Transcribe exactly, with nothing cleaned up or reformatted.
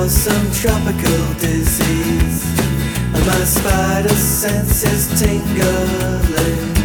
for some tropical disease, and my spider sense is tingling.